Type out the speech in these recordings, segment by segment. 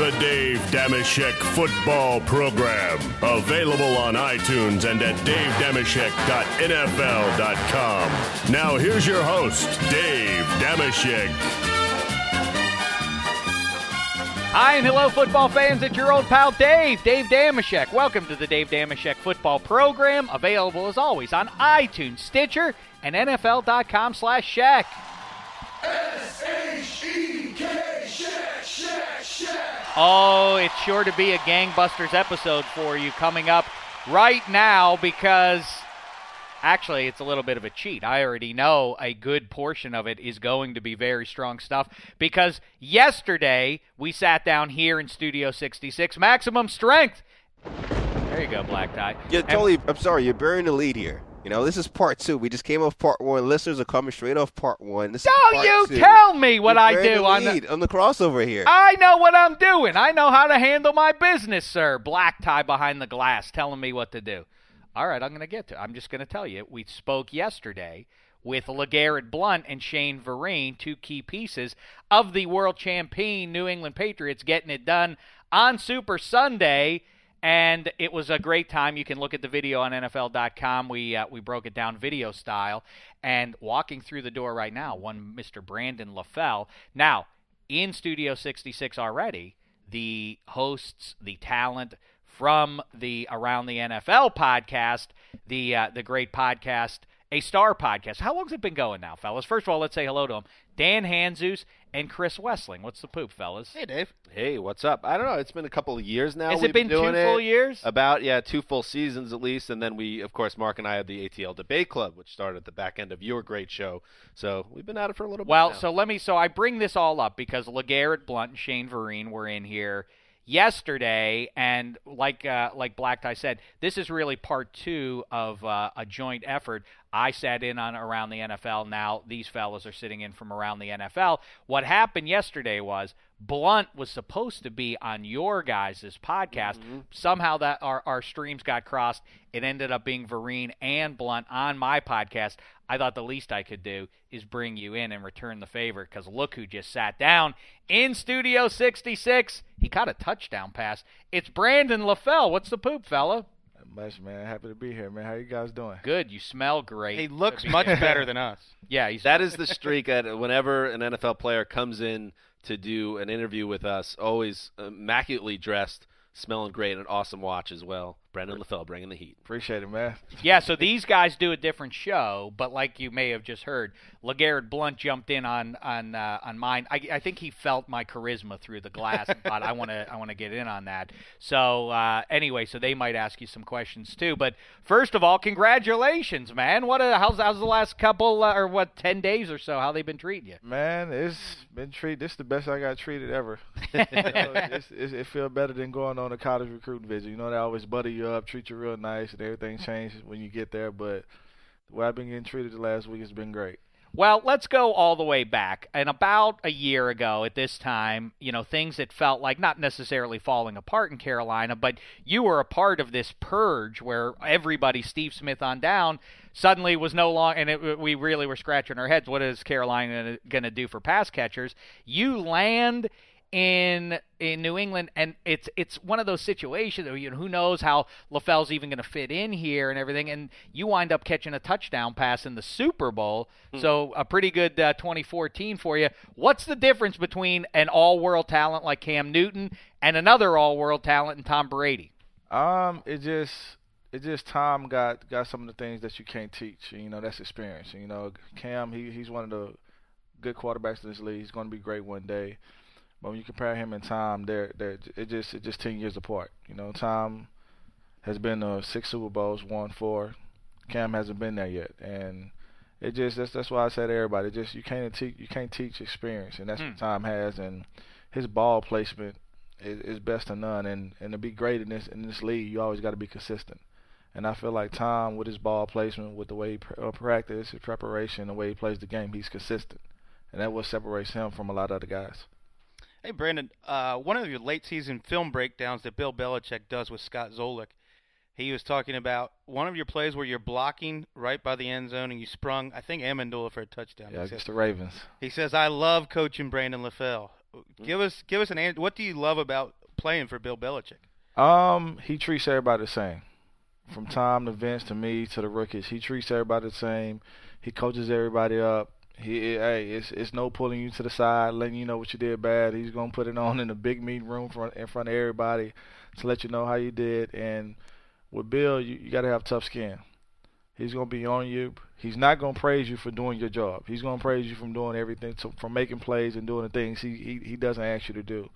The Dave Dameshek Football Program. Available on iTunes and at davedameshek.nfl.com. Now here's your host, Dave Dameshek. Hi and hello, football fans. It's your old pal Dave Dameshek. Welcome to the Dave Dameshek Football Program. Available as always on iTunes, Stitcher, and NFL.com/Shek. S-H-E-K, Shek. Oh, it's sure to be a gangbusters episode for you coming up right now because actually it's a little bit of a cheat. I already know a good portion of it is going to be very strong stuff because yesterday we sat down here in Studio 66, Maximum Strength. There you go, Black Tie. I'm sorry, you're burying the lead here. You know, this is part two. We just came off part one. Listeners are coming straight off part one. Don't you tell me what I do on the crossover here. I know what I'm doing. I know how to handle my business, sir. Black Tie behind the glass telling me what to do. All right, I'm just going to tell you. We spoke yesterday with LeGarrette Blount and Shane Vereen, two key pieces of the world champion New England Patriots getting it done on Super Sunday. And it was a great time. You can look at the video on NFL.com. We broke it down video style. And walking through the door right now, one Mr. Brandon LaFell. Now, in Studio 66 already, the hosts, the talent from the Around the NFL podcast, the great podcast, A Star podcast. How long has it been going now, fellas? First of all, let's say hello to them. Dan Hanzus and Chris Wessling. What's the poop, fellas? Hey, Dave. Hey, what's up? I don't know. It's been a couple of years now. Has it been 2 full years? About, 2 full seasons at least. And then we, of course, Mark and I had the ATL Debate Club, which started at the back end of your great show. So we've been at it for a little bit now. So I bring this all up because LeGarrette Blount and Shane Vereen were in here yesterday, and like Black Tie said, this is really part two of a joint effort. I sat in on Around the NFL. Now these fellas are sitting in from Around the NFL. What happened yesterday was Blunt was supposed to be on your guys' podcast. Mm-hmm. Somehow that our streams got crossed. It ended up being Vereen and Blunt on my podcast. I thought the least I could do is bring you in and return the favor because look who just sat down in Studio 66. He caught a touchdown pass. It's Brandon LaFell. What's the poop, fella? Much, man. Happy to be here, man. How you guys doing? Good. You smell great. He looks much better than us. Yeah, that is the streak that whenever an NFL player comes in to do an interview with us, always immaculately dressed, smelling great, and an awesome watch as well. Brandon LaFell bringing the heat. Appreciate it, man. Yeah, so these guys do a different show, but like you may have just heard, LeGarrette Blount jumped in on mine. I think he felt my charisma through the glass and thought I want to get in on that. So anyway, so they might ask you some questions too. But first of all, congratulations, man. How's the last couple 10 days or so? How they been treating you? Man, it's been treated. This is the best I got treated ever. It feels better than going on a college recruiting visit. You know, they always buddy you up, treat you real nice, and everything changes when you get there. But the way I've been getting treated the last week has been great. Well, let's go all the way back. And about a year ago at this time, things that felt like not necessarily falling apart in Carolina, but you were a part of this purge where everybody, Steve Smith on down, suddenly was no longer, and we really were scratching our heads, what is Carolina going to do for pass catchers? You land in New England, and it's one of those situations where, who knows how LaFell's even going to fit in here and everything, and you wind up catching a touchdown pass in the Super Bowl, so a pretty good 2014 for you. What's the difference between an all-world talent like Cam Newton and another all-world talent in Tom Brady? It just Tom got some of the things that you can't teach. That's experience. Cam, he's one of the good quarterbacks in this league. He's going to be great one day. But when you compare him and Tom, it's just 10 years apart. Tom has been to 6 Super Bowls, won 4. Cam hasn't been there yet, and that's why I say to everybody, you can't teach experience, and that's what Tom has, and his ball placement is best of none. And to be great in this league, you always got to be consistent. And I feel like Tom, with his ball placement, with the way he practices, his preparation, the way he plays the game, he's consistent, and that's what separates him from a lot of other guys. Hey, Brandon, one of your late-season film breakdowns that Bill Belichick does with Scott Zolik, he was talking about one of your plays where you're blocking right by the end zone and you sprung, I think, Amendola for a touchdown. Yeah, against the Ravens. He says, I love coaching Brandon LaFell. Give us an answer. What do you love about playing for Bill Belichick? He treats everybody the same. From Tom to Vince to me to the rookies, he treats everybody the same. He coaches everybody up. It's no pulling you to the side, letting you know what you did bad. He's gonna put it on in a big meeting room in front of everybody to let you know how you did. And with Bill, you got to have tough skin. He's gonna be on you. He's not gonna praise you for doing your job. He's gonna praise you from doing everything, from making plays and doing the things he doesn't ask you to do.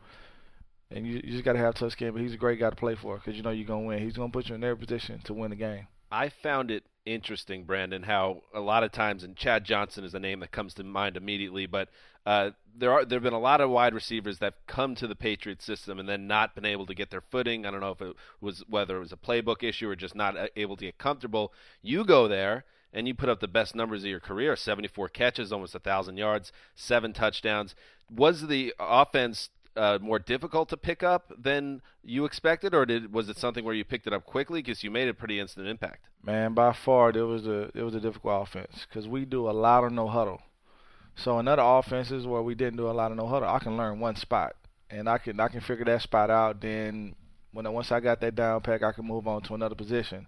And you just got to have tough skin. But he's a great guy to play for because you know you're gonna win. He's gonna put you in every position to win the game. I found it interesting, Brandon, how a lot of times, and Chad Johnson is a name that comes to mind immediately, but there have been a lot of wide receivers that have come to the Patriots system and then not been able to get their footing. I don't know whether it was a playbook issue or just not able to get comfortable. You go there and you put up the best numbers of your career: 74 catches, almost 1,000 yards, 7 touchdowns. Was the offense more difficult to pick up than you expected, or was it something where you picked it up quickly because you made a pretty instant impact? Man, by far it was a difficult offense because we do a lot of no huddle. So in other offenses where we didn't do a lot of no huddle, I can learn one spot and I can figure that spot out. Then once I got that down pack, I can move on to another position.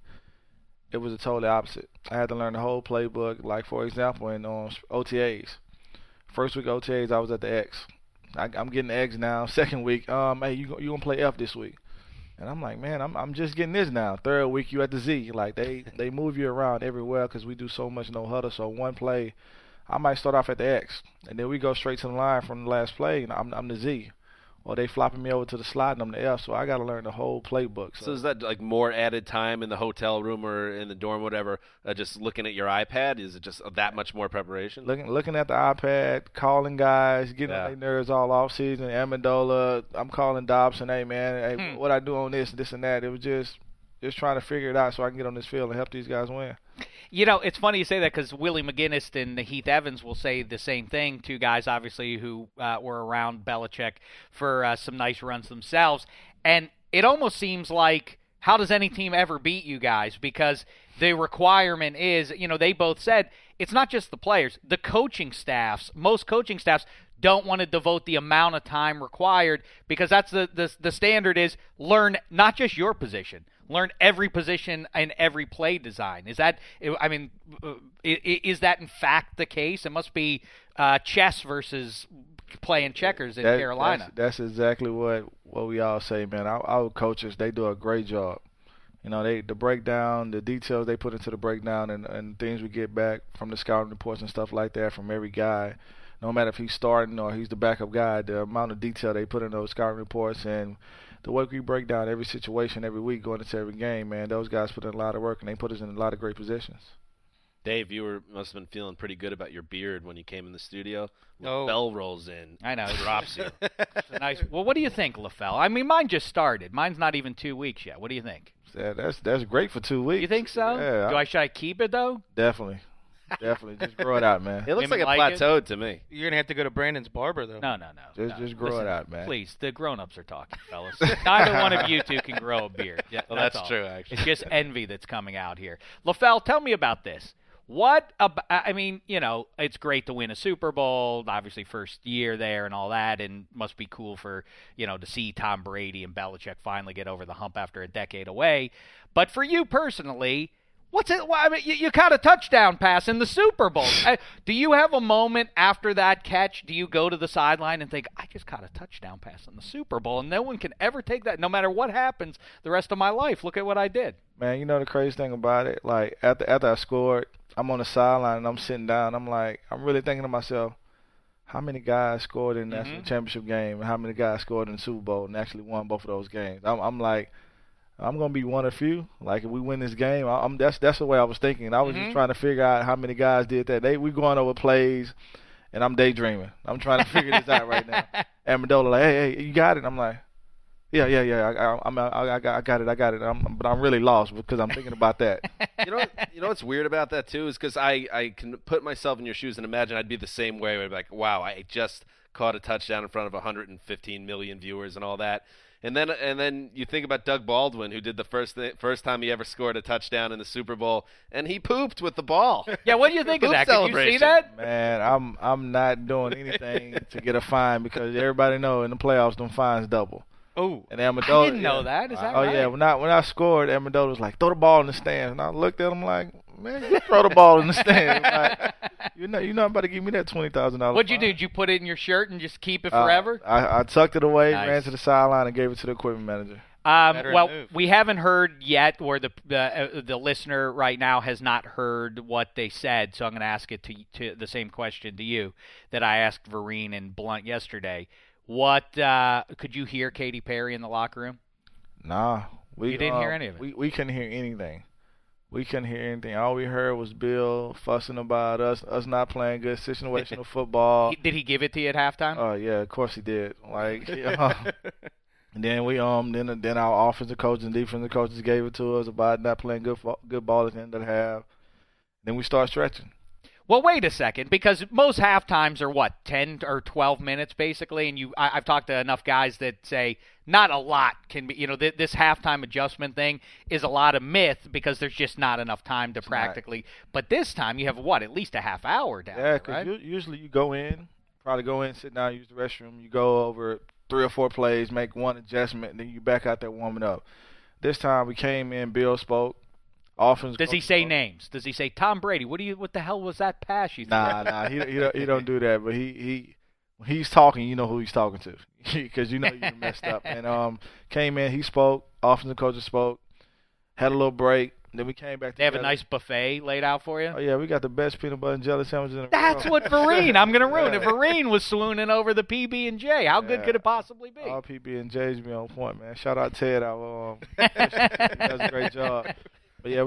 It was a totally opposite. I had to learn the whole playbook. Like for example, in OTAs, first week OTAs, I was at the X. I'm getting X now. Second week, hey, you gonna play F this week? And I'm like, man, I'm just getting this now. Third week, you at the Z. Like they move you around everywhere because we do so much no huddle. So one play, I might start off at the X, and then we go straight to the line from the last play, and I'm the Z. Or they flopping me over to the slide, and I'm the F. So I got to learn the whole playbook. So is that like more added time in the hotel room or in the dorm, whatever? Just looking at your iPad, is it just that much more preparation? Looking at the iPad, calling guys, getting on their nerves all off season. Amendola, I'm calling Dobson. Hey man, hey, what I do on this and that. It was just trying to figure it out so I can get on this field and help these guys win. You know, it's funny you say that because Willie McGinnis and Heath Evans will say the same thing. Two guys, obviously, who were around Belichick for some nice runs themselves. And it almost seems like, how does any team ever beat you guys? Because the requirement is, you know, they both said, it's not just the players. The coaching staffs, most coaching staffs, don't want to devote the amount of time required because that's the standard is learn not just your position. Learn every position and every play design. Is that? I mean, is that in fact the case? It must be chess versus playing checkers in Carolina. That's exactly what we all say, man. Our coaches, they do a great job. You know, the breakdown, the details they put into the breakdown, and things we get back from the scouting reports and stuff like that from every guy. No matter if he's starting or he's the backup guy, the amount of detail they put in those scouting reports and the way we break down every situation every week going into every game, man, those guys put in a lot of work, and they put us in a lot of great positions. Dave, you must have been feeling pretty good about your beard when you came in the studio. Oh. Bell rolls in. I know. Drops you. It's a nice. Well, what do you think, LaFell? I mean, mine just started. Mine's not even 2 weeks yet. What do you think? Yeah, that's great for 2 weeks. You think so? Yeah. Should I keep it, though? Definitely. Just grow it out, man. It looks Women like it plateaued to me. You're gonna have to go to Brandon's barber though. No. Just grow it out, man. Please, the grown-ups are talking, fellas. Neither one of you two can grow a beard. Yeah, Well, that's all. true, actually. It's just envy that's coming out here. LaFell, tell me about this. What about, I mean, you know, it's great to win a Super Bowl, obviously first year there and all that, and must be cool for, you know, to see Tom Brady and Belichick finally get over the hump after a decade away. But for you personally, what's it? Well, I mean, you caught a touchdown pass in the Super Bowl. Do you have a moment after that catch? Do you go to the sideline and think, I just caught a touchdown pass in the Super Bowl, and no one can ever take that, no matter what happens the rest of my life? Look at what I did. Man, you know the crazy thing about it? Like, after I scored, I'm on the sideline and I'm sitting down. I'm really thinking to myself, how many guys scored in the national championship game and how many guys scored in the Super Bowl and actually won both of those games? I'm like, I'm gonna be one of few. Like if we win this game, that's the way I was thinking. I was just trying to figure out how many guys did that. We going over plays, and I'm daydreaming. I'm trying to figure this out right now. Amendola like, hey, you got it. I'm like, yeah. I got it. But I'm really lost because I'm thinking about that. You know what's weird about that too is because I can put myself in your shoes and imagine I'd be the same way. I'd be like, wow, I just caught a touchdown in front of 115 million viewers and all that. And then you think about Doug Baldwin, who did the first time he ever scored a touchdown in the Super Bowl, and he pooped with the ball. Yeah, what do you think of that? Did you see Celebration. that? Man, I'm not doing anything to get a fine because everybody know in the playoffs them fines double. Oh, And Amendola, I didn't know that. Is that Oh right? yeah, when I scored, Amendola was like, "Throw the ball in the stands," and I looked at him like, "Man, you throw the ball in the stands." Like, you're not about to give me that $20,000. What'd you do? Did you put it in your shirt and just keep it forever? I tucked it away, Nice. ran to the sideline, and gave it to the equipment manager. Veteran Well, move. we haven't heard yet, or the listener right now has not heard what they said. So I'm going to ask it to the same question to you that I asked Vereen and Blunt yesterday. What could you hear Katy Perry in the locker room? Nah, You didn't hear any of it? We couldn't hear anything. We couldn't hear anything. All we heard was Bill fussing about us not playing good situational football. Did he give it to you at halftime? Oh yeah, of course he did. Like, and then we then our offensive coaches and defensive coaches gave it to us about not playing good ball at the end of the half. Then we start stretching. Well, wait a second, because most halftimes are what, 10 or 12 minutes basically, and I've talked to enough guys that say not a lot can be, this halftime adjustment thing is a lot of myth because there's just not enough time to practically. But this time you have what, at least a half hour down there, Yeah, right? because usually you go in, sit down, use the restroom, you go over 3 or 4 plays, make one adjustment, and then you back out there warming up. This time we came in, Bill spoke. Offense. Does he say names? Does he say Tom Brady? What the hell was that pass you threw? Nah, he don't do that. But when he's talking, you know who he's talking to, because you messed up. And came in, he spoke. Offensive coaches spoke. Had a little break. Then we came back. They have together. a nice buffet laid out for you? Oh yeah, we got the best peanut butter and jelly sandwiches in the That's world. what Vereen. I'm gonna ruin it. Vereen was swooning over the PB&J. How good could it possibly be? All PB&J's be on point, man. Shout out Ted. He does a great job. But yeah,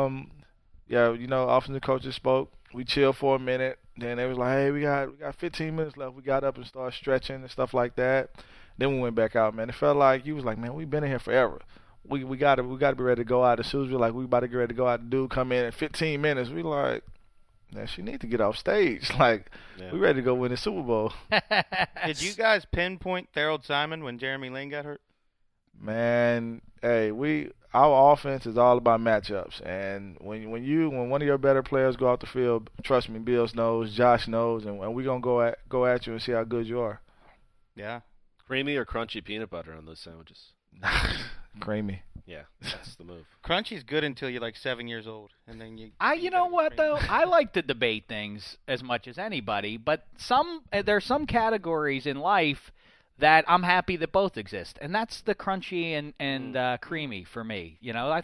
offensive coaches spoke. We chilled for a minute. Then they was like, "Hey, we got 15 minutes left." We got up and started stretching and stuff like that. Then we went back out, man. It felt like you was like, "Man, we've been in here forever. We got to be ready to go out." As soon as we like, we about to get ready to go out. The dude come in 15 minutes. We like, man, she need to get off stage. Like, we ready to go win the Super Bowl. Did you guys pinpoint Thorold Simon when Jeremy Lin got hurt? Man, hey, our offense is all about matchups, and when one of your better players go out the field, trust me, Bill knows, Josh knows, and we're gonna go at you and see how good you are. Yeah. Creamy or crunchy peanut butter on those sandwiches? Creamy. Yeah, that's the move. Crunchy's good until you're like 7 years old, and then you. You know what though? I like to debate things as much as anybody, but there's some categories in life that I'm happy that both exist, and that's the crunchy and creamy for me.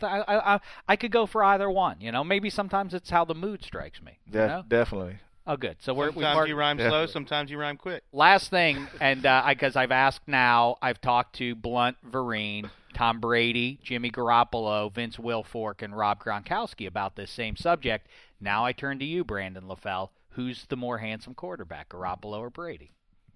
I could go for either one. Maybe sometimes it's how the mood strikes me. Definitely. Oh, good. So Sometimes you rhyme slow, sometimes you rhyme quick. Last thing, and because I've asked now, I've talked to Blunt, Vereen, Tom Brady, Jimmy Garoppolo, Vince Wilfork, and Rob Gronkowski about this same subject. Now I turn to you, Brandon LaFell. Who's the more handsome quarterback, Garoppolo or Brady?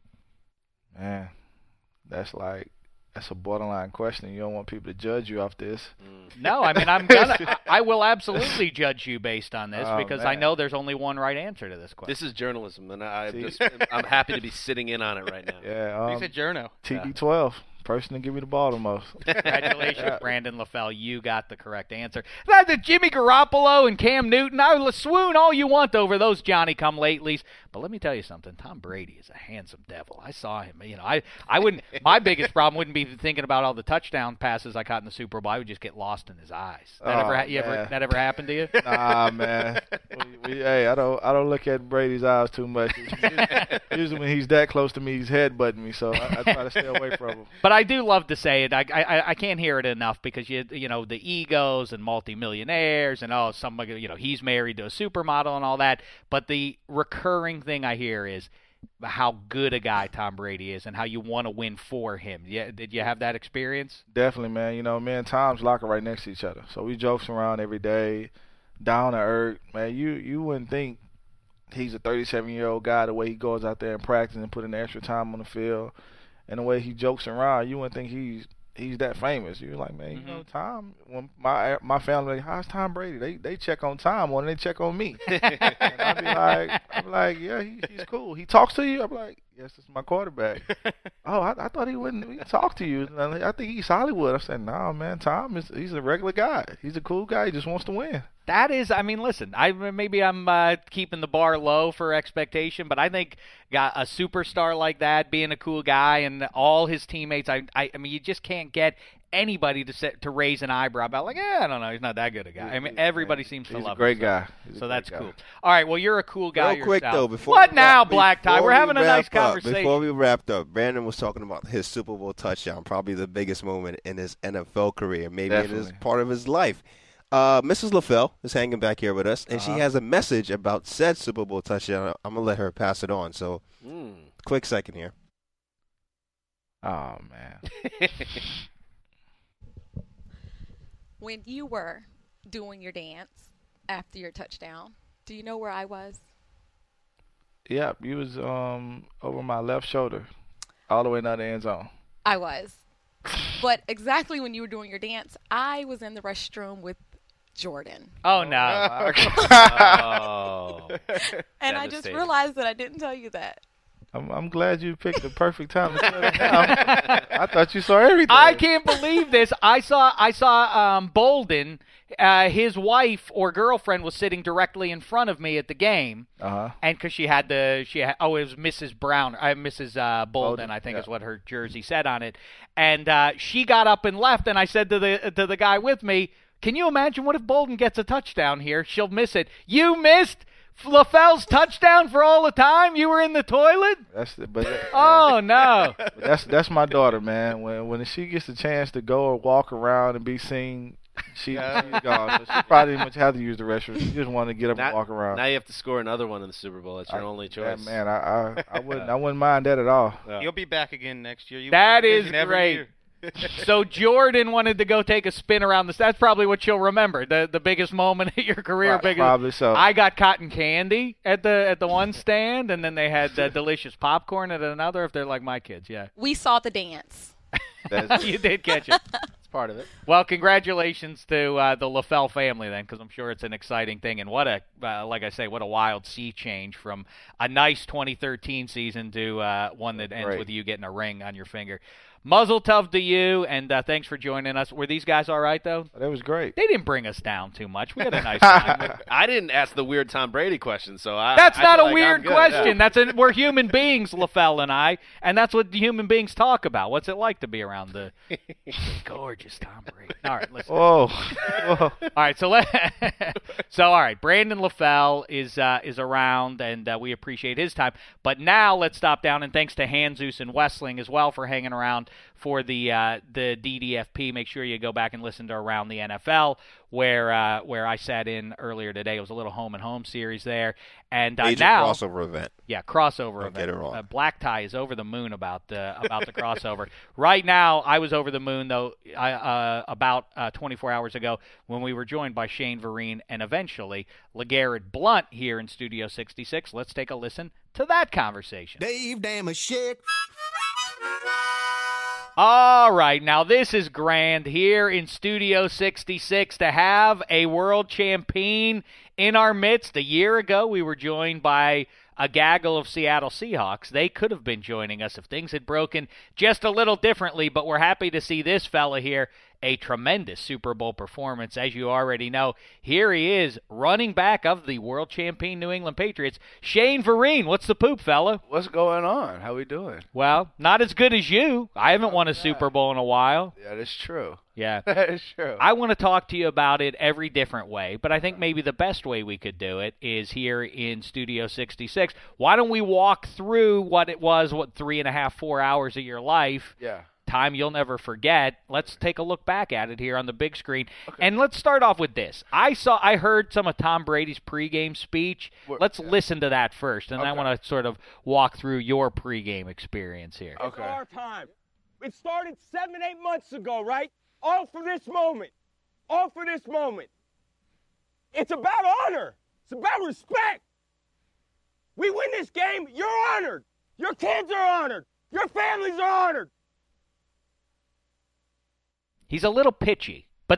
Man, that's a borderline question. You don't want people to judge you off this. No, I mean I will absolutely judge you based on this because I know there's only one right answer to this question. This is journalism, and I'm happy to be sitting in on it right now. Yeah, He's a journo. TB12. Person to give me the ball the most. Congratulations, Brandon LaFell. You got the correct answer. That's Jimmy Garoppolo and Cam Newton. I will swoon all you want over those Johnny-come-latelys. But let me tell you something. Tom Brady is a handsome devil. I saw him. I wouldn't. My biggest problem wouldn't be thinking about all the touchdown passes I caught in the Super Bowl. I would just get lost in his eyes. That ever happened to you? Nah, man. Hey, I don't look at Brady's eyes too much. Usually when he's that close to me, he's headbutting me, so I try to stay away from him. But I do love to say it. I can't hear it enough because the egos and multimillionaires and somebody he's married to a supermodel and all that. But the recurring thing I hear is how good a guy Tom Brady is and how you want to win for him. Yeah, did you have that experience? Definitely, man. Me and Tom's locker right next to each other, so we jokes around every day, down to earth. Man, you wouldn't think he's a 37-year-old guy the way he goes out there and practice and put in the extra time on the field. And the way he jokes around, you wouldn't think he's that famous. You're like, man, Tom. When my family, like, how's Tom Brady? They check on Tom more than they check on me. And I'd be like, yeah, he's cool. He talks to you. I'm like, Yes, this is my quarterback. Oh, I thought he wouldn't talk to you. I think he's Hollywood. I said, no, man, Tom, he's a regular guy. He's a cool guy. He just wants to win. That is, I mean, listen, maybe I'm keeping the bar low for expectation, but I think got a superstar like that, being a cool guy, and all his teammates, I mean, you just can't get anybody to raise an eyebrow about, like, I don't know, he's not that good a guy. I mean, everybody seems to love him. He's a great guy. So that's cool. All right, well, you're a cool guy Real quick, yourself. though, before what we now, wrap- Black Tie? before We're we having a nice wrap up, conversation. Before we wrapped up, Brandon was talking about his Super Bowl touchdown, probably the biggest moment in his NFL career, maybe in his part of his life. Mrs. LaFell is hanging back here with us, and she has a message about said Super Bowl touchdown. I'm going to let her pass it on. So, quick second here. Oh, man. When you were doing your dance after your touchdown, do you know where I was? Yeah, you was over my left shoulder, all the way down the end zone. I was. But exactly when you were doing your dance, I was in the restroom with Jordan. Oh, no. Oh. And I just realized that I didn't tell you that. I'm glad you picked the perfect time to tell it now. I thought you saw everything. I can't believe this. I saw Bolden. His wife or girlfriend was sitting directly in front of me at the game, and because it was Mrs. Brown, Mrs. Bolden, I think is what her jersey said on it, and she got up and left, and I said to the guy with me, "Can you imagine what if Bolden gets a touchdown here? She'll miss it. You missed LaFell's touchdown for all the time? You were in the toilet?" Oh no! That's my daughter, man. When she gets a chance to go or walk around and be seen, she's gone. So she probably didn't much have to use the restroom. She just wanted to get up and walk around. Now you have to score another one in the Super Bowl. That's your only choice. Yeah, man, I wouldn't mind that at all. You'll be back again next year. That is great. So Jordan wanted to go take a spin around this. That's probably what she'll remember. The biggest moment of your career. Probably so. I got cotton candy at the one stand, and then they had delicious popcorn at another. If they're like my kids, yeah. We saw the dance. You did catch it. It's part of it. Well, congratulations to the LaFell family then, because I'm sure it's an exciting thing. And what like I say, what a wild sea change from a nice 2013 season to one that ends with you getting a ring on your finger. Muzzle tough to you, and thanks for joining us. Were these guys all right, though? That was great. They didn't bring us down too much. We had a nice time. I didn't ask the weird Tom Brady question, so that's not a weird question. Yeah. We're human beings, LaFell and I, and that's what human beings talk about. What's it like to be around the gorgeous Tom Brady? All right, listen. Whoa. All right, all right. Brandon LaFell is around, and we appreciate his time. But now let's stop down, and thanks to Hanzus and Westling as well for hanging around for the DDFP. Make sure you go back and listen to Around the NFL, where I sat in earlier today. It was a little home and home series there, and now crossover event. Yeah, crossover event. Get it wrong. Black Tie is over the moon about the crossover. Right now, I was over the moon though. About 24 hours ago when we were joined by Shane Vereen and eventually LeGarrette Blount here in Studio 66. Let's take a listen to that conversation. Dave Damashek. All right, now this is grand here in Studio 66 to have a world champion in our midst. A year ago, we were joined by a gaggle of Seattle Seahawks. They could have been joining us if things had broken just a little differently, but we're happy to see this fella here. A tremendous Super Bowl performance, as you already know. Here he is, running back of the world champion New England Patriots, Shane Vereen. What's the poop, fella? What's going on? How we doing? Well, not as good as you. I haven't won a Super Bowl in a while. Yeah, that's true. Yeah. That is true. I want to talk to you about it every different way, but I think maybe the best way we could do it is here in Studio 66. Why don't we walk through what it was, 3.5, 4 hours of your life? Yeah. Time you'll never forget. Let's take a look back at it here on the big screen. Okay. And let's start off with this. I heard some of Tom Brady's pregame speech. Let's listen to that first, and I want to sort of walk through your pregame experience here. It's our time. It started 7-8 months ago, right? All for this moment. All for this moment. It's about honor. It's about respect. We win this game, you're honored. Your kids are honored. Your families are honored. He's a little pitchy. But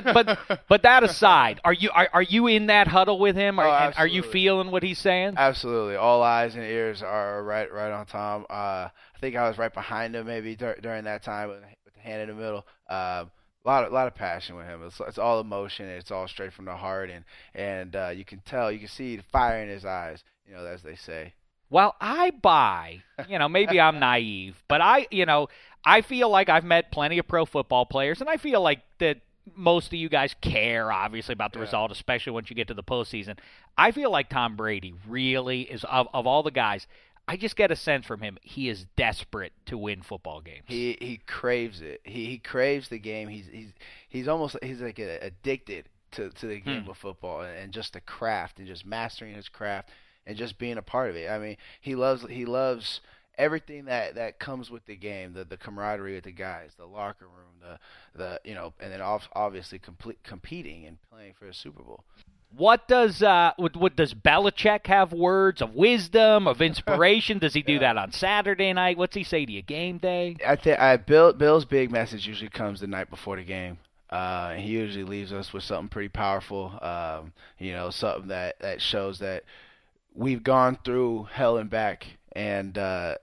that aside, are you in that huddle with him? Are you feeling what he's saying? Absolutely. All eyes and ears are right on Tom. I think I was right behind him maybe during that time with the hand in the middle. A lot of passion with him. It's all emotion. It's all straight from the heart, and you can see the fire in his eyes. As they say. Well, I buy. Maybe I'm naive, but I feel like I've met plenty of pro football players, and I feel like that most of you guys care, obviously, about the result, especially once you get to the postseason. I feel like Tom Brady really is, of all the guys, I just get a sense from him he is desperate to win football games. He craves it. He craves the game. He's like addicted to the game of football and just the craft and just mastering his craft and just being a part of it. I mean, he loves everything that comes with the game, the camaraderie with the guys, the locker room, and then obviously competing and playing for a Super Bowl. What does Belichick have words of wisdom, of inspiration? Does he do that on Saturday night? What's he say to you game day? I think Bill's big message usually comes the night before the game. He usually leaves us with something pretty powerful. Something that shows that we've gone through hell and back, and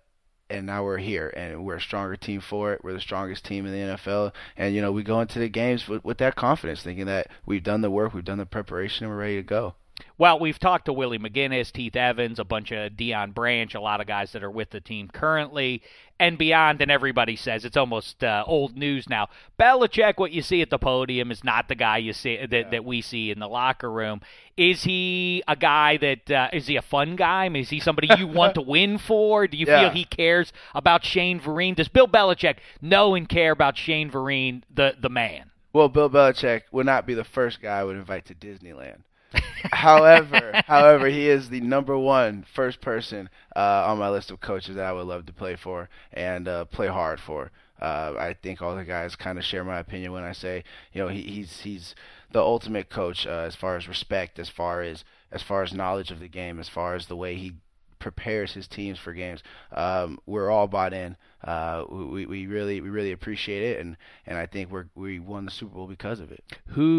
now we're here, and we're a stronger team for it. We're the strongest team in the NFL, and we go into the games with that confidence, thinking that we've done the work, we've done the preparation, and we're ready to go. Well, we've talked to Willie McGinnis, Teeth Evans, a bunch of Deion Branch, a lot of guys that are with the team currently and beyond, and everybody says it's almost old news now. Belichick, what you see at the podium is not the guy you see that we see in the locker room. Is he a guy that is he a fun guy? I mean, is he somebody you want to win for? Do you feel he cares about Shane Vereen? Does Bill Belichick know and care about Shane Vereen, the man? Well, Bill Belichick would not be the first guy I would invite to Disneyland. However, he is the number one first person on my list of coaches that I would love to play for and play hard for. I think all the guys kind of share my opinion when I say, he's the ultimate coach as far as respect, as far as knowledge of the game, as far as the way he prepares his teams for games. We're all bought in. We really appreciate it, and I think we won the Super Bowl because of it.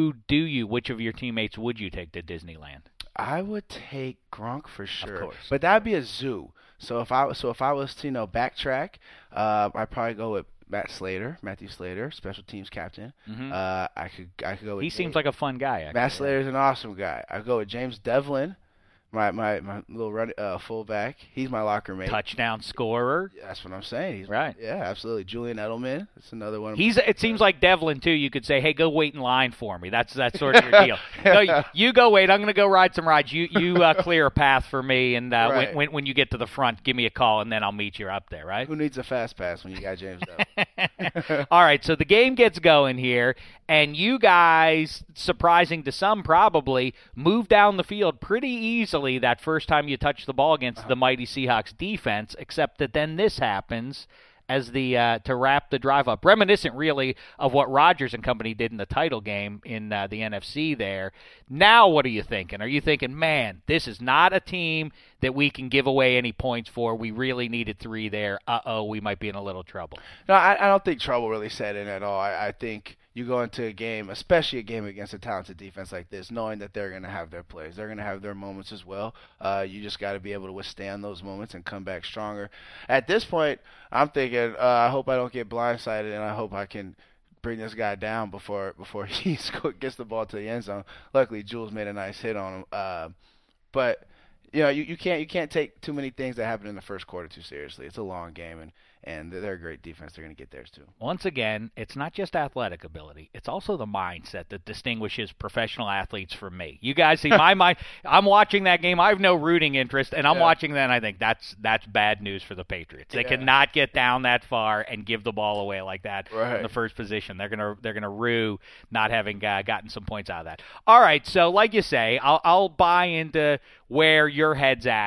Which of your teammates would you take to Disneyland? I would take Gronk for sure. Of course. But that'd be a zoo. So if I was to backtrack, I'd probably go with Matthew Slater, special teams captain. Mm-hmm. I could go with. He seems like a fun guy. Actually. Matt Slater's an awesome guy. I'd go with James Devlin. My little fullback. He's my locker mate. Touchdown scorer. That's what I'm saying. He's right. Yeah, absolutely. Julian Edelman. That's another one. It seems like Devlin too. You could say, "Hey, go wait in line for me." That's sort of your deal. No, you go wait. I'm going to go ride some rides. You clear a path for me, and right. when you get to the front, give me a call, and then I'll meet you up there. Right? Who needs a fast pass when you got James Devlin? All right. So the game gets going here, and you guys, surprising to some probably, move down the field pretty easily that first time you touch the ball against the mighty Seahawks defense, except that then this happens as to wrap the drive up. Reminiscent, really, of what Rodgers and company did in the title game in the NFC there. Now what are you thinking? Are you thinking, man, this is not a team that we can give away any points for. We really needed 3 there. We might be in a little trouble. No, I don't think trouble really set in at all. I think you go into a game, especially a game against a talented defense like this, knowing that they're going to have their plays. They're going to have their moments as well. You just got to be able to withstand those moments and come back stronger. At this point, I'm thinking, I hope I don't get blindsided, and I hope I can bring this guy down before he gets the ball to the end zone. Luckily, Jules made a nice hit on him. But you can't take too many things that happen in the first quarter too seriously. It's a long game, and they're a great defense. They're going to get theirs too. Once again, it's not just athletic ability. It's also the mindset that distinguishes professional athletes from me. You guys see my mind. I'm watching that game. I have no rooting interest, and I'm watching that, and I think that's bad news for the Patriots. They cannot get down that far and give the ball away like that in the first position. They're gonna rue not having gotten some points out of that. All right, so like you say, I'll buy into where your head's at.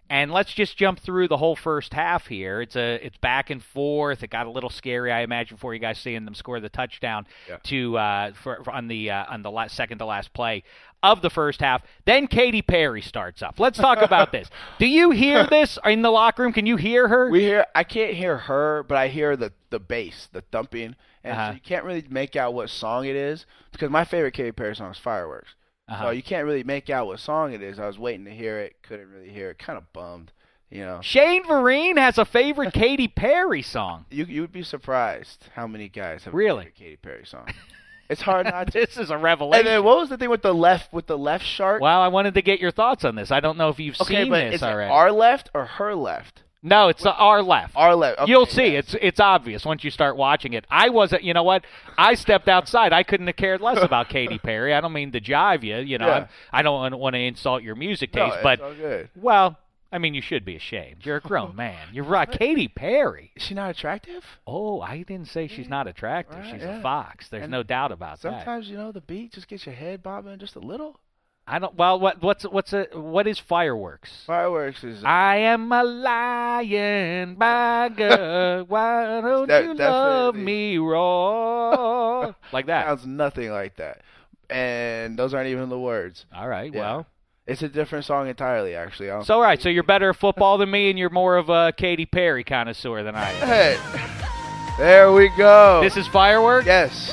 And let's just jump through the whole first half here. It's back and forth. It got a little scary, I imagine, for you guys seeing them score the touchdown on the second to last play of the first half. Then Katy Perry starts up. Let's talk about this. Do you hear this in the locker room? Can you hear her? I can't hear her, but I hear the bass, the thumping, and so you can't really make out what song it is because my favorite Katy Perry song is Fireworks. So you can't really make out what song it is. I was waiting to hear it, couldn't really hear it. Kind of bummed, you know. Shane Vereen has a favorite Katy Perry song. You would be surprised how many guys have a favorite Katy Perry song. It's hard not to. This is a revelation. And then what was the thing with the left shark? Well, I wanted to get your thoughts on this. I don't know if you've seen this is already. It our left or her left? No, it's our left. Our left. Okay, you'll see. It's obvious once you start watching it. You know what? I stepped outside. I couldn't have cared less about Katy Perry. I don't mean to jive you. You know, I don't want to insult your music taste. No, but all good. Well, I mean, you should be ashamed. You're a grown man. You're right. Katy Perry. Is she not attractive? Oh, I didn't say she's not attractive. Right, she's a fox. There's no doubt about that. Sometimes, you know, the beat just gets your head bobbing just a little. I don't. Well, what is Fireworks? Fireworks is. I am a lion by God. Why don't you love me raw? Like that. Sounds nothing like that, and those aren't even the words. All right. Yeah. Well, it's a different song entirely, actually. So all right. So you're better at football than me, and you're more of a Katy Perry connoisseur than I am. Hey, there we go. This is Fireworks. Yes.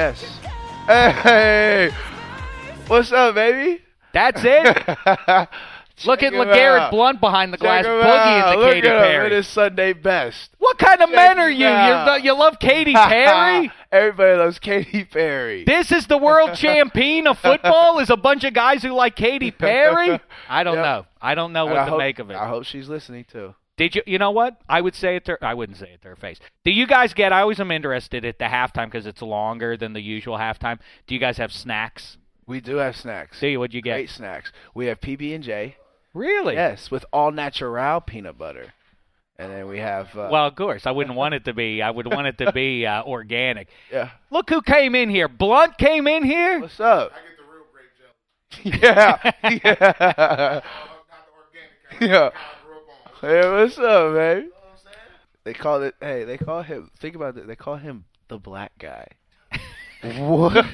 Hey. What's up, baby? That's it. Look at LeGarrette Blunt behind the glass boogie into Katy Perry. It is Sunday best. What kind of men are you? You love Katy Perry? Everybody loves Katy Perry. This is the world champion of football? Is a bunch of guys who like Katy Perry? I don't know. I don't know what to make of it. I hope she's listening too. Did you? You know what? I would say it to. I wouldn't say it to her face. Do you guys get? I always am interested at the halftime because it's longer than the usual halftime. Do you guys have snacks? We do have snacks. See, what'd you get? Great snacks. We have PB&J. Really? Yes, with all natural peanut butter. And then we have... well, of course. I wouldn't want it to be. I would want it to be organic. Yeah. Look who came in here. Blunt came in here. What's up? I get the real grape jelly. Yeah. Yeah. Hey, what's up, man? You know what I'm saying? They call him... Think about it. They call him the black guy. What? Not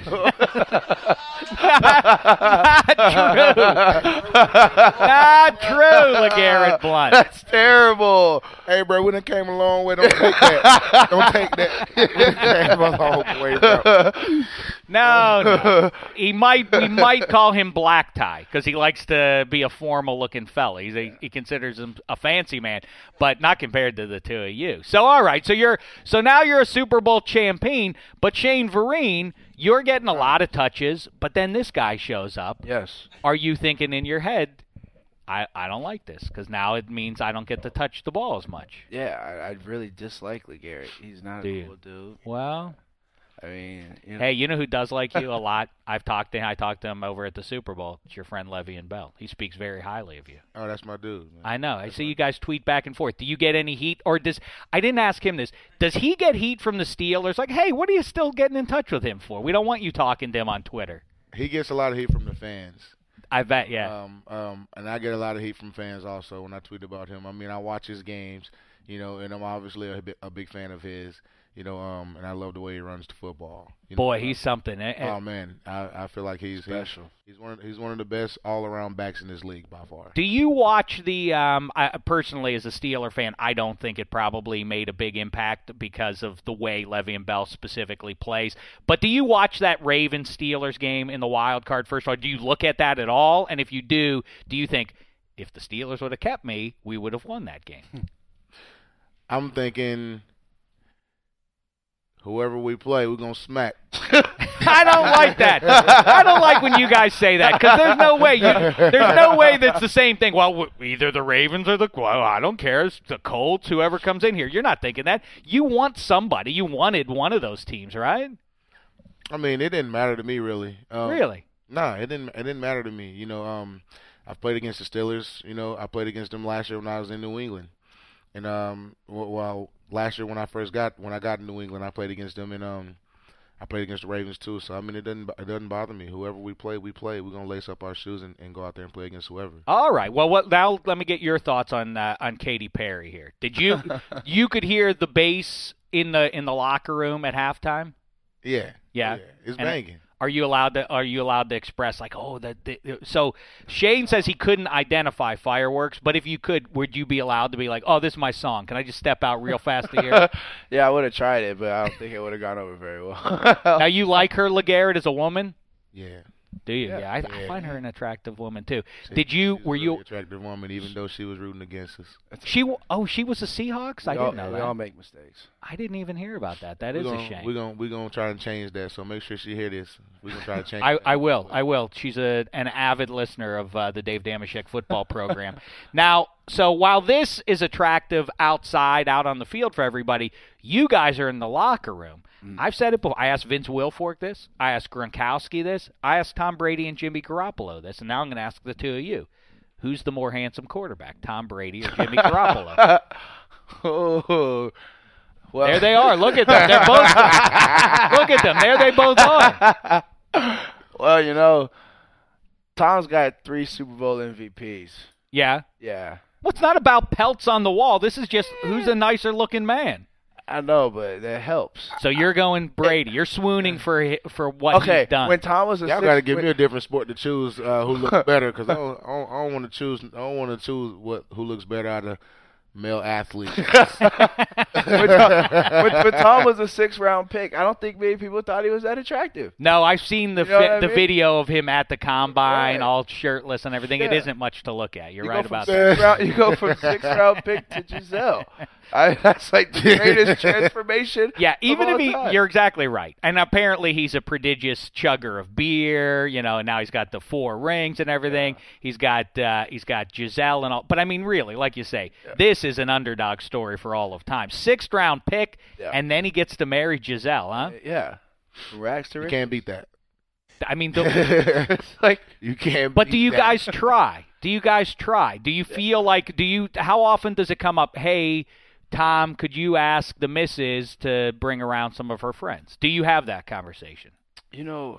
true, LeGarrette Blunt. That's terrible. Hey, bro, we done came a long way. Don't take that. Don't take that. We came a long way, bro. No. We might call him Black Tie because he likes to be a formal-looking fella. He considers him a fancy man, but not compared to the two of you. So, all right. So now you're a Super Bowl champion, but Shane Vereen, you're getting a lot of touches, but then this guy shows up. Yes. Are you thinking in your head, I don't like this because now it means I don't get to touch the ball as much? Yeah, I really dislike LeGarrette. He's not a cool dude. Well, I mean, hey, you know who does like you a lot? I talked to him over at the Super Bowl. It's your friend Le'Veon Bell. He speaks very highly of you. Oh, that's my dude, man. I know. I see you guys tweet back and forth. Do you get any heat, or I didn't ask him this. Does he get heat from the Steelers? Like, hey, what are you still getting in touch with him for? We don't want you talking to him on Twitter. He gets a lot of heat from the fans. I bet, yeah. And I get a lot of heat from fans also when I tweet about him. I mean, I watch his games, you know, and I'm obviously a big fan of his. You know, and I love the way he runs the football. Boy, he's something. Oh man, I feel like he's special. He's one of the best all-around backs in this league by far. Do you watch the? Personally, as a Steeler fan, I don't think it probably made a big impact because of the way Le'Veon Bell specifically plays. But do you watch that Ravens-Steelers game in the wild card? First of all, do you look at that at all? And if you do you think if the Steelers would have kept me, we would have won that game? I'm thinking. Whoever we play, we're going to smack. I don't like that. I don't like when you guys say that because there's no way. There's no way that's the same thing. Well, either the Ravens or I don't care. It's the Colts, whoever comes in here. You're not thinking that. You want somebody. You wanted one of those teams, right? I mean, it didn't matter to me, really. Really? No, it didn't matter to me. You know, I've played against the Steelers. You know, I played against them last year when I was in New England. And last year when I got in New England, I played against them in I played against the Ravens too, so I mean it doesn't bother me. Whoever we play, we play. We're gonna lace up our shoes and go out there and play against whoever. All right. Well, now let me get your thoughts on Katy Perry here. Did you could hear the bass in the locker room at halftime? Yeah. Yeah. It's banging. Are you allowed to express like, oh, so Shane says he couldn't identify fireworks, but if you could, would you be allowed to be like, oh, this is my song? Can I just step out real fast to hear it? Yeah, I would have tried it, but I don't think it would have gone over very well. Now, you like her, LeGarrette, as a woman? Yeah. Do you? Yeah, I find her an attractive woman too. Were you an attractive woman, even though she was rooting against us? She was a Seahawks. I didn't know that. We all make mistakes. I didn't even hear about that. That is a shame. We're gonna try and change that. So make sure she hear this. We're gonna try to change. I will. She's an avid listener of the Dave Dameshek football program. Now, so while this is attractive outside, out on the field for everybody, you guys are in the locker room. I've said it before. I asked Vince Wilfork this. I asked Gronkowski this. I asked Tom Brady and Jimmy Garoppolo this. And now I'm going to ask the two of you. Who's the more handsome quarterback, Tom Brady or Jimmy Garoppolo? Oh, well. There they are. Look at them. They're both. Look at them. There they both are. Well, Tom's got 3 Super Bowl MVPs. Yeah? Yeah. Well, it's not about pelts on the wall. This is just who's a nicer looking man. I know, but that helps. So you're going Brady. You're swooning for what he's done. When Tom was y'all got to give me a different sport to choose who looks better, because I don't want to choose. I don't want to choose who looks better out of male athletes. when Tom was a 6th-round pick, I don't think many people thought he was that attractive. No, I've seen the video of him at the combine, all shirtless and everything. Yeah. It isn't much to look at. You're right about that. You go from 6th-round pick to Giselle. That's like the greatest transformation. Yeah, even if time. you're exactly right. And apparently he's a prodigious chugger of beer, and now he's got the 4 rings and everything. Yeah. He's got Giselle and all. But I mean, really, like you say, this is an underdog story for all of time. 6th-round pick, and then he gets to marry Giselle, huh? Yeah. Rags to riches. You can't beat that. I mean, like you can't. But do you that. guys try? Do you guys try? Do you feel like how often does it come up? Hey, Tom, could you ask the missus to bring around some of her friends? Do you have that conversation? The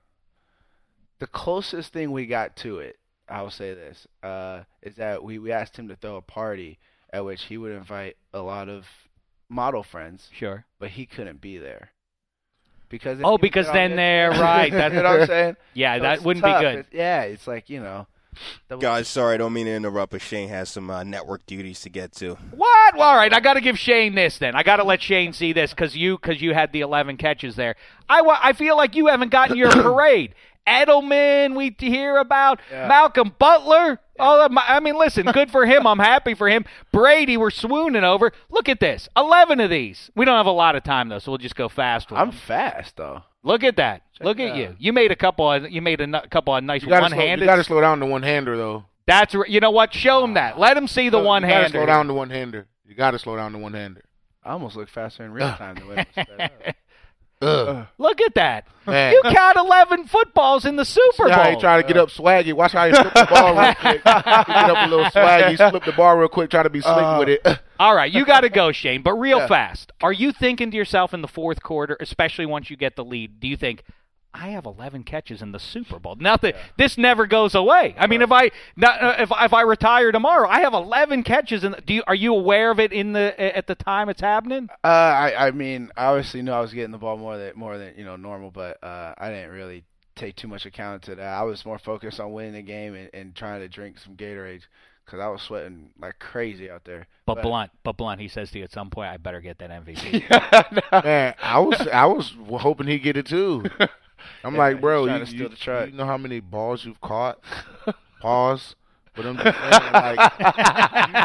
closest thing we got to it, I will say this, is that we asked him to throw a party at which he would invite a lot of model friends. Sure. But he couldn't be there. Because then they're right. That's you know what I'm saying? Yeah, so that wouldn't be good. It's like, Guys, sorry, I don't mean to interrupt, but Shane has some network duties to get to. What? Well, all right, I got to give Shane this then. I got to let Shane see this because you had the 11 catches there. I feel like you haven't gotten your parade. Edelman, we hear about Malcolm Butler. I mean, listen, good for him. I'm happy for him. Brady, we're swooning over. Look at this, 11 of these. We don't have a lot of time though, so we'll just go fast. I'm fast though. Look at that. Look at you. You made a couple of nice one-handed. You got to slow down the one-hander though. That's you know what? Show him that. Let him see the one-hander. You got to slow down the one-hander. You got to slow down the one-hander. I almost look faster in real time the way I'm sped up. Look at that. Man. You caught 11 footballs in the Super Bowl. How he try to get up swaggy. Watch how he flip the ball real quick. He get up a little swaggy, flip the ball real quick, try to be slick with it. All right, you got to go, Shane, but real fast. Are you thinking to yourself in the fourth quarter, especially once you get the lead, do you think, I have 11 catches in the Super Bowl. Nothing. Yeah. This never goes away. I mean, if I retire tomorrow, I have 11 catches. Are you aware of it at the time it's happening? I mean, I obviously knew I was getting the ball more than normal, but I didn't really take too much account to that. I was more focused on winning the game and trying to drink some Gatorade because I was sweating like crazy out there. But Blunt, he says to you at some point, I better get that MVP. Man, I was hoping he'd get it too. I'm like, bro, you know how many balls you've caught? Pause. But I'm just saying, like, you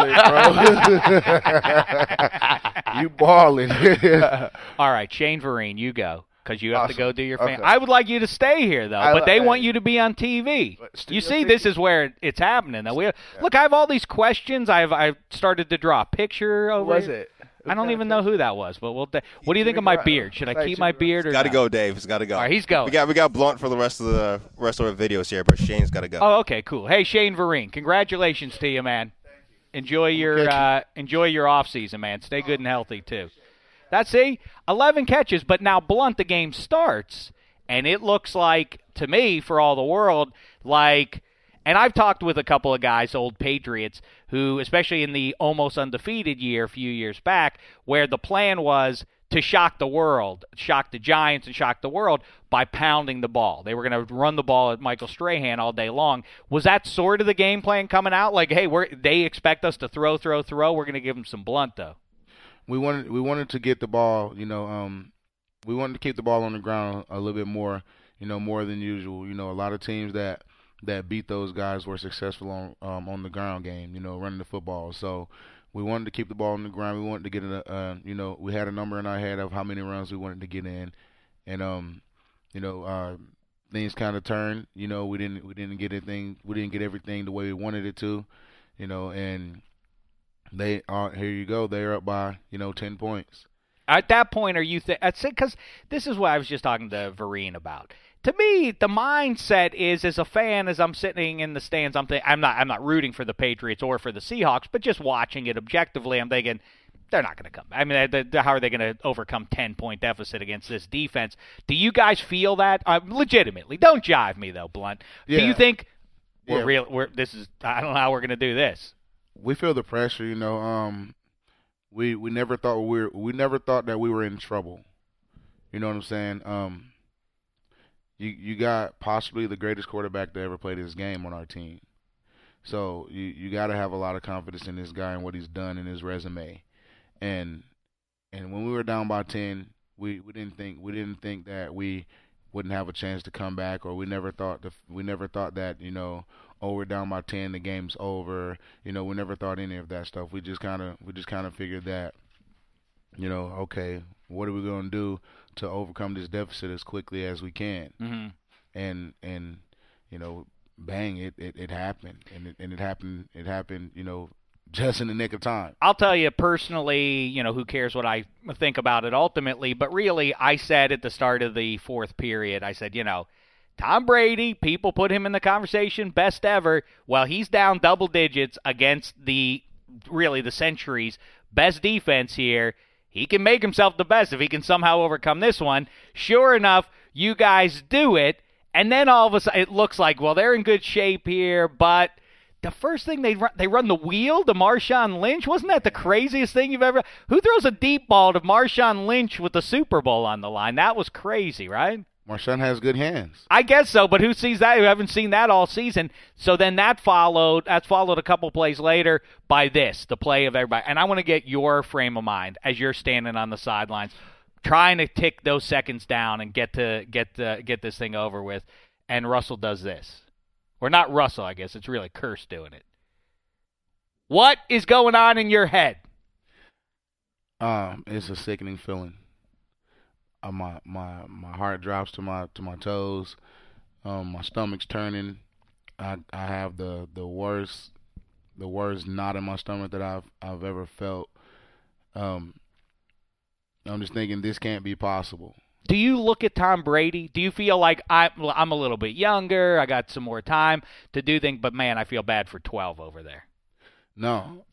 balling, bro. You balling. All right, Shane Vereen, you go. Because you have to go do your fan. Okay. I would like you to stay here, though, but they want you to be on TV. You see, this is where it's happening. Though. Look, I have all these questions. I've started to draw a picture over. Who was it? I don't even know who that was, but what do you think of my beard? Should I keep my beard or Got to go, Dave. It's got to go. All right, he's going. We got Blunt for the rest of the videos here, but Shane's got to go. Oh, okay, cool. Hey, Shane Vereen, congratulations to you, man. Enjoy your off season, man. Stay good and healthy too. That's 11 catches. But now, Blunt, the game starts, and it looks like, to me, for all the world, like, and I've talked with a couple of guys, old Patriots, who, especially in the almost undefeated year a few years back, where the plan was to shock the world, shock the Giants and shock the world by pounding the ball. They were going to run the ball at Michael Strahan all day long. Was that sort of the game plan coming out? Like, hey, they expect us to throw. We're going to give them some Blunt, though. We wanted to get the ball, we wanted to keep the ball on the ground a little bit more, more than usual. A lot of teams that beat those guys were successful on the ground game, running the football. So we wanted to keep the ball on the ground. We wanted to get we had a number in our head of how many runs we wanted to get in, and things kind of turned. We didn't get anything. We didn't get everything the way we wanted it to, and they are, here you go. They're up by 10 points. At that point, are you because this is what I was just talking to Vereen about. To me, the mindset is, as a fan, as I'm sitting in the stands, I'm not rooting for the Patriots or for the Seahawks, but just watching it objectively, I'm thinking they're not going to come. I mean, how are they going to overcome 10-point deficit against this defense? Do you guys feel that? Legitimately, don't jive me though, Blunt. Yeah. Do you think I don't know how we're going to do this? We feel the pressure, We never thought that we were in trouble. You know what I'm saying? You got possibly the greatest quarterback to ever play this game on our team. So you got to have a lot of confidence in this guy and what he's done in his resume. And when we were down by 10, we didn't think that we wouldn't have a chance to come back, or we never thought that we're down by 10, the game's over. We never thought any of that stuff. We just kind of figured that, okay, what are we going to do to overcome this deficit as quickly as we can? Mm-hmm. And bang, it happened, and it happened, just in the nick of time. I'll tell you personally, who cares what I think about it ultimately, but really I said at the start of the fourth period, I said, Tom Brady, people put him in the conversation, best ever. Well, he's down double digits against the century's best defense here. He can make himself the best if he can somehow overcome this one. Sure enough, you guys do it, and then all of a sudden it looks like, well, they're in good shape here, but the first thing they run the wheel to Marshawn Lynch. Wasn't that the craziest thing you've ever? Who throws a deep ball to Marshawn Lynch with the Super Bowl on the line? That was crazy, right? Marshawn has good hands. I guess so, but who sees that? We haven't seen that all season. So then that's followed a couple plays later by the play of everybody. And I want to get your frame of mind as you're standing on the sidelines, trying to tick those seconds down and get this thing over with. And Russell does this. Or not Russell, I guess. It's really Kearse doing it. What is going on in your head? It's a sickening feeling. My heart drops to my toes. My stomach's turning. I have the worst knot in my stomach that I've ever felt. I'm just thinking this can't be possible. Do you look at Tom Brady? Do you feel like I'm a little bit younger, I got some more time to do things, but man, I feel bad for 12 over there? No.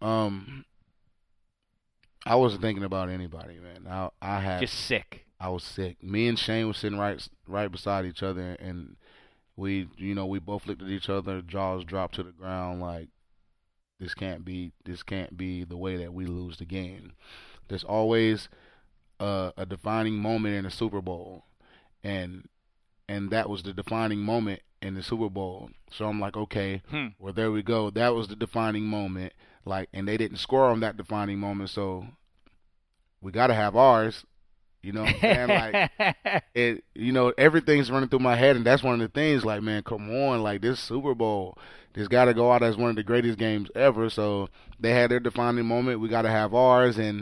I wasn't thinking about anybody, man. I had just sick. I was sick. Me and Shane was sitting right beside each other, and we both looked at each other, jaws dropped to the ground, like this can't be the way that we lose the game. There's always a defining moment in the Super Bowl, and that was the defining moment in the Super Bowl. So I'm like, okay, well, there we go. That was the defining moment. Like, and they didn't score on that defining moment, so we got to have ours. You know what I'm saying? Like, everything's running through my head, and that's one of the things, like, man, come on, like, this Super Bowl, this got to go out as one of the greatest games ever. So they had their defining moment. We got to have ours, and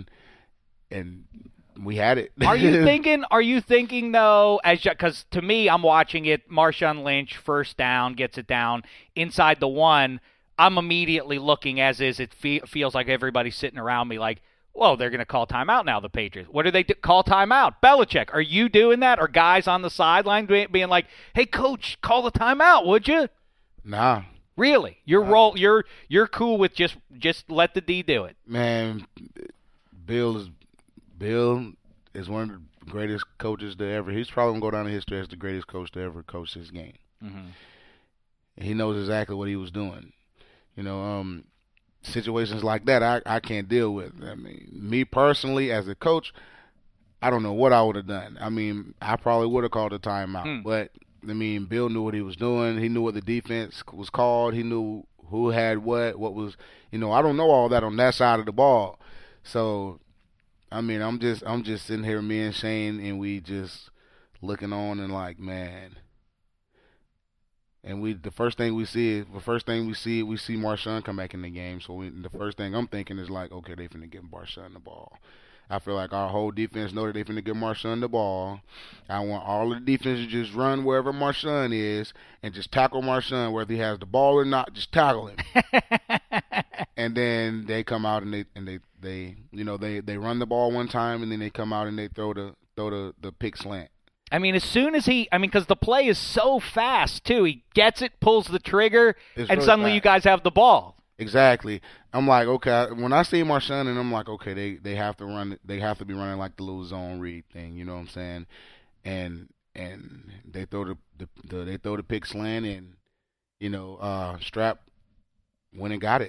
we had it. Are you thinking though, because to me, I'm watching it, Marshawn Lynch, first down, gets it down inside the one. I'm immediately looking, as is, it feels like everybody's sitting around me like, whoa, they're going to call timeout now, the Patriots. What do they do? Call timeout. Belichick, are you doing that? Or guys on the sideline being like, hey, coach, call the timeout, would you? Nah. Really? You're cool with just let the D do it. Man, Bill is one of the greatest coaches to ever. He's probably going to go down in history as the greatest coach to ever coach this game. Mm-hmm. He knows exactly what he was doing. Situations like that I can't deal with. I mean, me personally as a coach, I don't know what I would have done. I mean, I probably would have called a timeout. But, I mean, Bill knew what he was doing. He knew what the defense was called. He knew who had what was, I don't know all that on that side of the ball. So, I mean, I'm just sitting here, me and Shane, and we just looking on and like, man. And the first thing we see Marshawn come back in the game. So the first thing I'm thinking is like, okay, they finna give Marshawn the ball. I feel like our whole defense know that they finna give Marshawn the ball. I want all of the defense to just run wherever Marshawn is and just tackle Marshawn, whether he has the ball or not, just tackle him. And then they come out and they run the ball one time, and then they come out and they throw the pick slant. I mean, as soon as because the play is so fast, too. He gets it, pulls the trigger, and really suddenly you guys have the ball. Exactly. I'm like, okay, when I see Marshawn, and I'm like, okay, they have to run. They have to be running like the little zone read thing, you know what I'm saying? And they throw the pick slant, and Strap went and got it.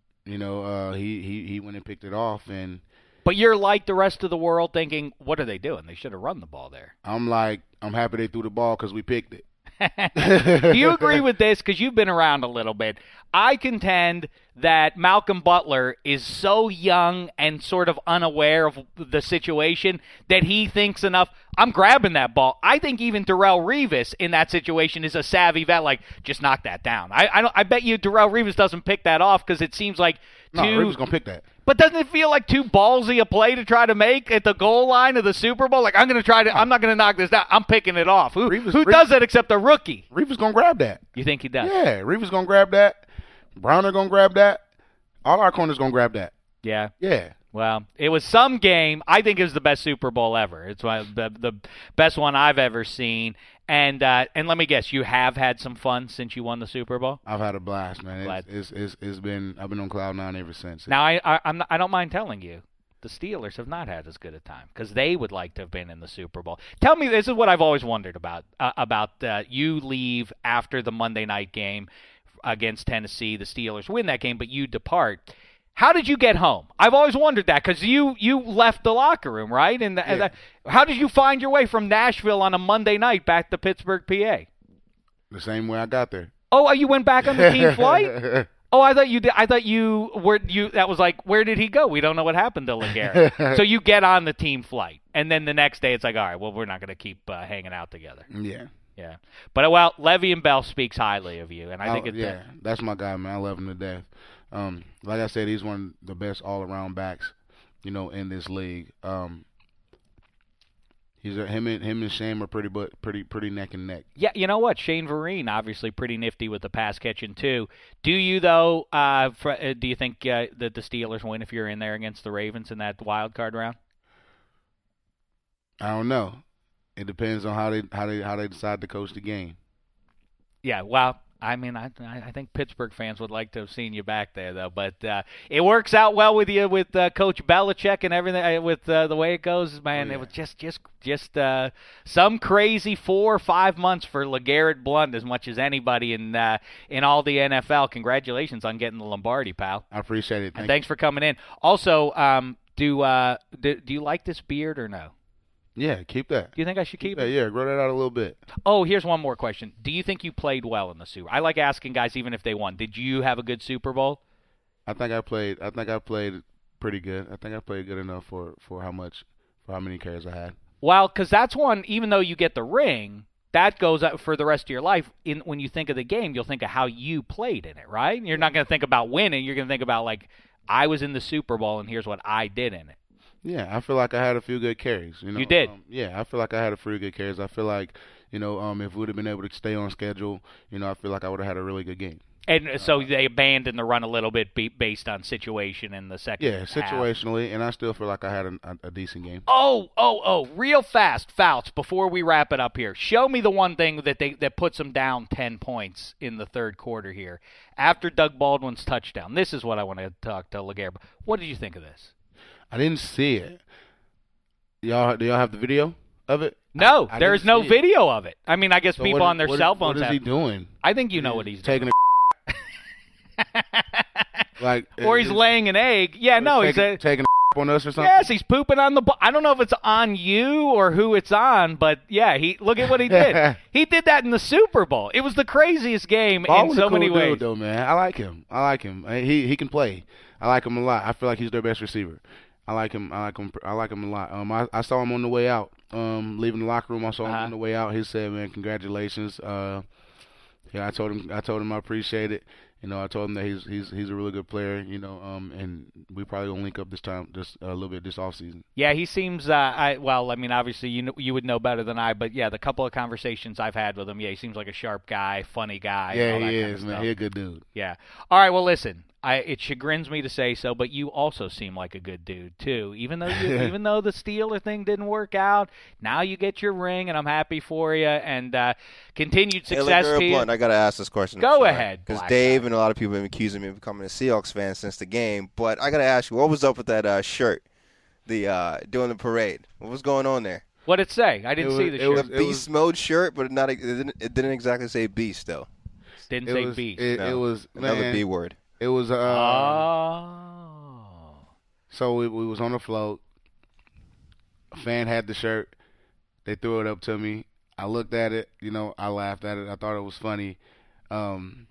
He went and picked it off, and. But you're like the rest of the world thinking, what are they doing? They should have run the ball there. I'm like, I'm happy they threw the ball because we picked it. Do you agree with this? Because you've been around a little bit. I contend that Malcolm Butler is so young and sort of unaware of the situation that he thinks enough, I'm grabbing that ball. I think even Darrelle Revis in that situation is a savvy vet, like, just knock that down. I bet you Darrelle Revis doesn't pick that off because it seems like Revis going to pick that. But doesn't it feel like too ballsy a play to try to make at the goal line of the Super Bowl? Like, I'm not going to knock this down. I'm picking it off. Who does that except a rookie? Revis going to grab that. You think he does? Yeah, Revis going to grab that. Browner going to grab that. All our corners going to grab that. Yeah. Yeah. Well, it was some game. I think it was the best Super Bowl ever. It's the best one I've ever seen. And let me guess, you have had some fun since you won the Super Bowl? I've had a blast, man. It's been I've been on cloud nine ever since. Now I don't mind telling you, the Steelers have not had as good a time because they would like to have been in the Super Bowl. Tell me, this is what I've always wondered about you leave after the Monday night game against Tennessee. The Steelers win that game, but you depart. How did you get home? I've always wondered that because you left the locker room, right? And how did you find your way from Nashville on a Monday night back to Pittsburgh, PA? The same way I got there. Oh, you went back on the team flight? Oh, I thought you did. I thought you were. That was like, where did he go? We don't know what happened to LeGarrette. So you get on the team flight, and then the next day it's like, all right, well, we're not going to keep hanging out together. Yeah. Yeah. But Le'Veon Bell speaks highly of you, and I think that's my guy, man. I love him to death. Like I said, he's one of the best all-around backs, in this league. Him and Shane are pretty neck and neck. Yeah, you know what? Shane Vereen, obviously pretty nifty with the pass catching too. Do you though? Do you think that the Steelers win if you're in there against the Ravens in that wild card round? I don't know. It depends on how they decide to coach the game. Yeah, well, I mean, I think Pittsburgh fans would like to have seen you back there, though. But it works out well with you with Coach Belichick and everything. With the way it goes, man, It was just some crazy 4 or 5 months for LeGarrette Blount, as much as anybody in all the NFL. Congratulations on getting the Lombardi, pal. I appreciate it. Thanks for coming in. Also, do you like this beard or no? Yeah, keep that. Do you think I should keep it? Yeah, grow that out a little bit. Oh, here's one more question. Do you think you played well in the Super Bowl? I like asking guys even if they won. Did you have a good Super Bowl? I think I played pretty good. I think I played good enough for how many carries I had. Well, because that's one, even though you get the ring, that goes up for the rest of your life. When you think of the game, you'll think of how you played in it, right? You're not going to think about winning. You're going to think about, like, I was in the Super Bowl and here's what I did in it. Yeah, I feel like I had a few good carries. You did? Yeah, I feel like I had a few good carries. I feel like, if we would have been able to stay on schedule, I feel like I would have had a really good game. And so they abandoned the run a little bit based on situation in the second half. Yeah, situationally, and I still feel like I had a decent game. Oh, real fast, Fouts, before we wrap it up here. Show me the one thing that puts them down 10 points in the third quarter here. After Doug Baldwin's touchdown. This is what I want to talk to LeGarrette. What did you think of this? I didn't see it. Do y'all have the video of it? No, I there is no video of it. I mean, I guess So people on their cell phones What is have. he doing? I think you know what he's taking like, or he's laying an egg. Yeah, no, he's taking on us or something. Yes, he's pooping on the ball. I don't know if it's on you or who it's on, but yeah, look at what he did. He did that in the Super Bowl. It was the craziest game in so many ways. Dude, though, man, I like him. He can play. I like him a lot. I feel like he's their best receiver. I like him a lot. I saw him on the way out. Leaving the locker room, I saw him on the way out. He said, "Man, congratulations." I told him I appreciate it. I told him that he's a really good player. And we probably gonna link up this time, just a little bit this offseason. Yeah, he seems. Obviously, you would know better than I, but yeah, the couple of conversations I've had with him, yeah, he seems like a sharp guy, funny guy. Yeah, he is, man. He's a good dude. Yeah. All right. Well, listen. It chagrins me to say so, but you also seem like a good dude too. Even though the Steeler thing didn't work out, now you get your ring, and I'm happy for you. And continued success to you. Blunt, I gotta ask this question. Go ahead, because Dave and a lot of people have been accusing me of becoming a Seahawks fan since the game. But I gotta ask you, what was up with that shirt? Doing the parade. What was going on there? What'd it say? I didn't see the shirt. The beast mode shirt, but it didn't exactly say beast though. Didn't say beast. It was another B word. It was So we was on the float. A fan had the shirt. They threw it up to me. I looked at it. I laughed at it. I thought it was funny. Boom!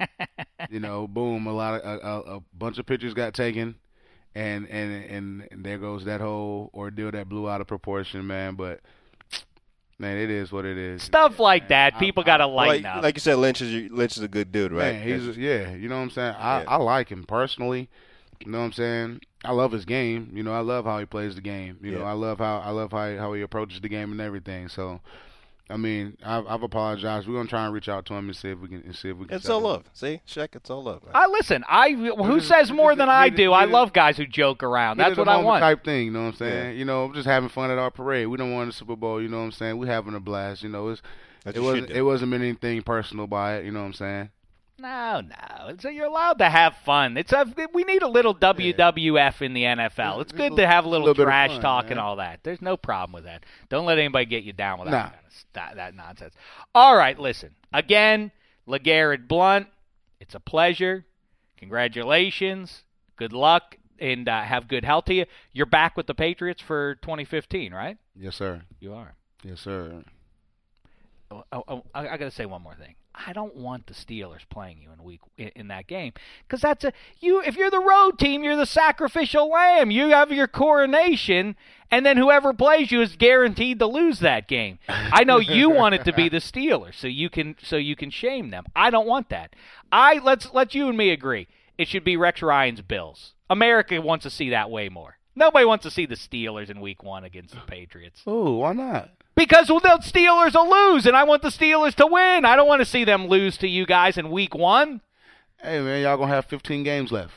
A bunch of pictures got taken, and there goes that whole ordeal that blew out of proportion, man. But man, it is what it is. Stuff like that, people got to lighten up. Like you said, Lynch is a good dude, right? Man, you know what I'm saying? I like him personally. You know what I'm saying? I love his game. I love how he plays the game. I love how he approaches the game and everything. So, I mean, I've apologized. We're gonna try and reach out to him and see if we can. It's all love. See, Shaq, it's all love. Man. Listen. Who says more than I do? I love guys who joke around. That's what I want. Type thing. You know what I'm saying? Yeah. Just having fun at our parade. We don't want the Super Bowl. You know what I'm saying? We're having a blast. It wasn't anything personal by it. You know what I'm saying? No. So you're allowed to have fun. We need a little WWF in the NFL. It's good to have a little trash fun, talk, man, and all that. There's no problem with that. Don't let anybody get you down with that nonsense. All right, listen. Again, LeGarrette Blunt, it's a pleasure. Congratulations. Good luck, and have good health to you. You're back with the Patriots for 2015, right? Yes, sir. You are. Yes, sir. I got to say one more thing. I don't want the Steelers playing you in that game, because if you're the road team, you're the sacrificial lamb. You have your coronation, and then whoever plays you is guaranteed to lose that game. I know you want it to be the Steelers, so you can shame them. I don't want that. Let's you and me agree. It should be Rex Ryan's Bills. America wants to see that way more. Nobody wants to see the Steelers in Week 1 against the Patriots. Oh, why not? Because the Steelers will lose, and I want the Steelers to win. I don't want to see them lose to you guys in Week 1. Hey, man, y'all going to have 15 games left.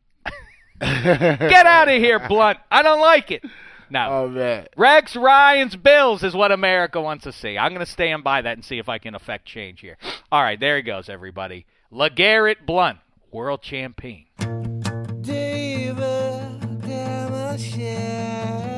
Get out of here, Blunt. I don't like it. No. Oh, man. Rex Ryan's Bills is what America wants to see. I'm going to stand by that and see if I can affect change here. All right, there he goes, everybody. LeGarrette Blunt, world champion. David Damashek.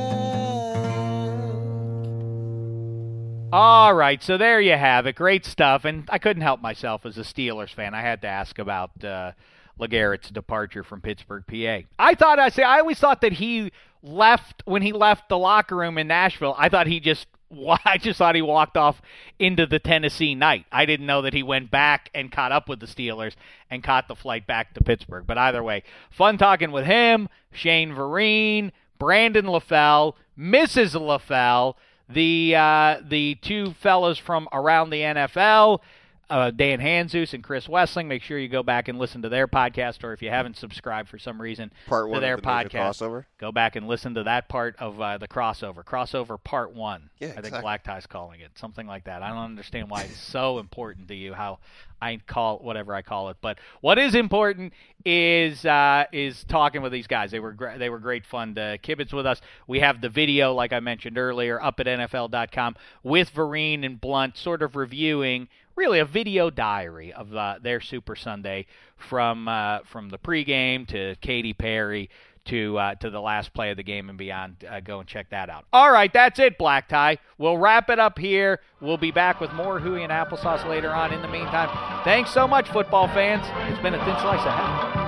All right, so there you have it. Great stuff, and I couldn't help myself as a Steelers fan. I had to ask about LeGarrette's departure from Pittsburgh, PA. I always thought that when he left the locker room in Nashville, I just thought he walked off into the Tennessee night. I didn't know that he went back and caught up with the Steelers and caught the flight back to Pittsburgh. But either way, fun talking with him, Shane Vereen, Brandon LaFell, Mrs. LaFell, the two fellas from around the NFL, Dan Hanzus and Chris Wessling. Make sure you go back and listen to their podcast, or if you haven't subscribed for some reason to their podcast, go back and listen to that part of the crossover part 1. Yeah, I think Black Tie's calling it something like that. I don't understand why it's so important to you how I call whatever I call it, but what is important is talking with these guys. They were great fun to kibitz with us. We have the video, like I mentioned earlier, up at NFL.com with Vereen and Blunt, sort of reviewing really a video diary of their Super Sunday from the pregame to Katy Perry to the last play of the game and beyond. Go and check that out. All right, that's it, Black Tie. We'll wrap it up here. We'll be back with more Huey and Applesauce later on. In the meantime, thanks so much, football fans. It's been a thin slice of heaven.